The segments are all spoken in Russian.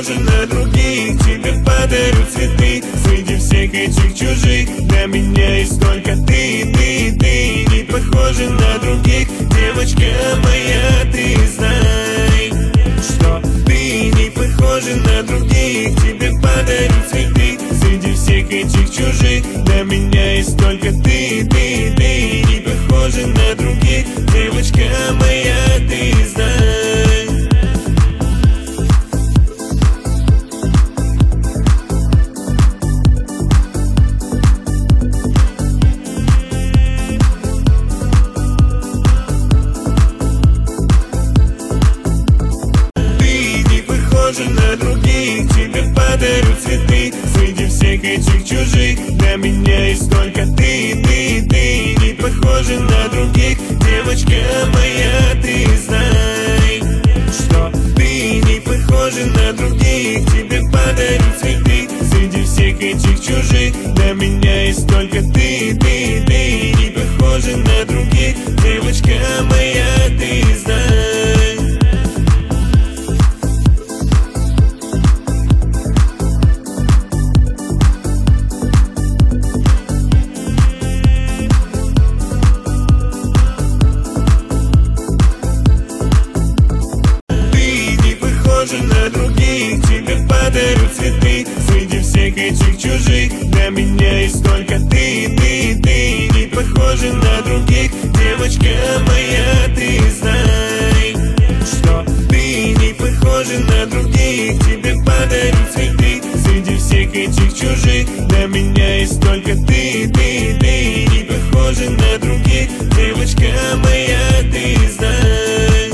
похожа на других. Тебе подарю цветы среди всех этих чужих. Для меня есть только ты, ты, ты. Не похожа на других, девочка моя, ты знай, что ты не похожа на других. Тебе подарю цветы среди всех этих чужих. Для меня есть только ты, ты, ты. Не похожа на других, девочка моя, ты знай. На других, тебе подарю цветы среди всех этих чужих. Для меня есть только ты, ты, ты. Не похожа на других, девочка моя, ты знай, что ты не похожа на других. Тебе подарю цветы среди всех этих чужих. Для меня есть только ты, ты, ты. Не похожа на других, девочка моя, ты знай. На других, тебе подарю цветы среди всех этих чужих. Для меня есть только ты, ты, ты. Не похожа на других, девочка моя, ты знай, что ты не похожа на других. Тебе подарю цветы среди всех этих чужих. Для меня есть только ты, ты, ты. Не похожа на других, девочка моя, ты знай.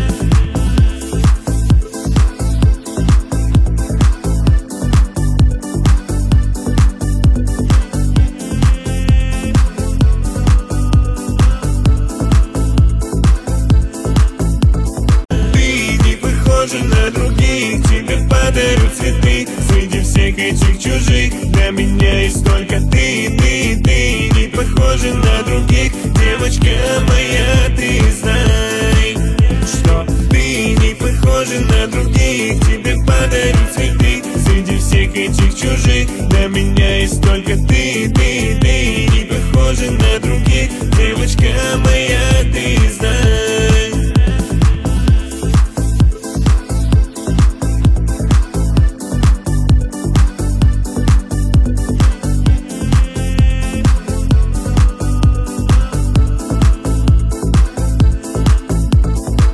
На других, тебе подарю цветы среди всех этих чужих. Для меня есть только ты, ты, ты. Не похожа на других, девочка моя, ты знай, что ты не похожа на других. Тебе подарю цветы среди всех этих чужих. Для меня есть только ты, ты, ты. Не похожа на других, девочка моя, ты знаешь.